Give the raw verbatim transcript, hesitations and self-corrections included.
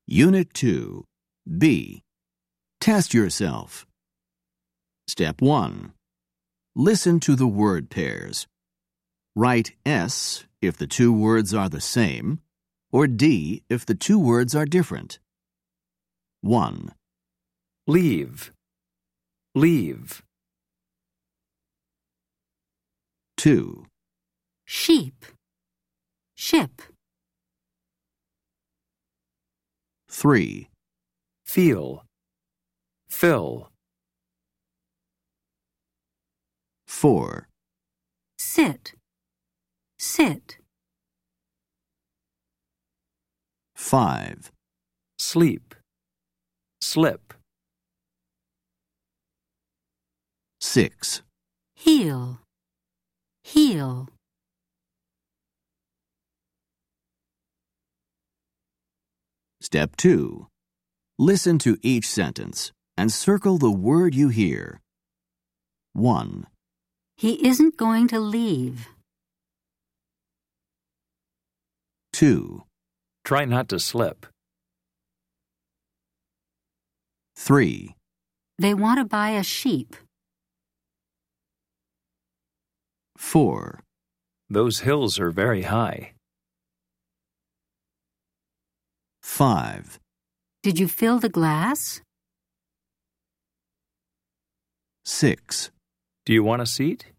Unit two, B. Test yourself. Step one. Listen to the word pairs. Write S if the two words are the same, or D if the two words are different. one. Leave. Leave. two. Sheep. Ship. three. Feel. Fill. four. Sit. Sit. five. Sleep. Slip. six. Heel. Heel. Step two. Listen to each sentence and circle the word you hear. one. He isn't going to leave. two. Try not to slip. three. They want to buy a sheep. four. Those hills are very high. five. Did you fill the glass? six. Do you want a seat?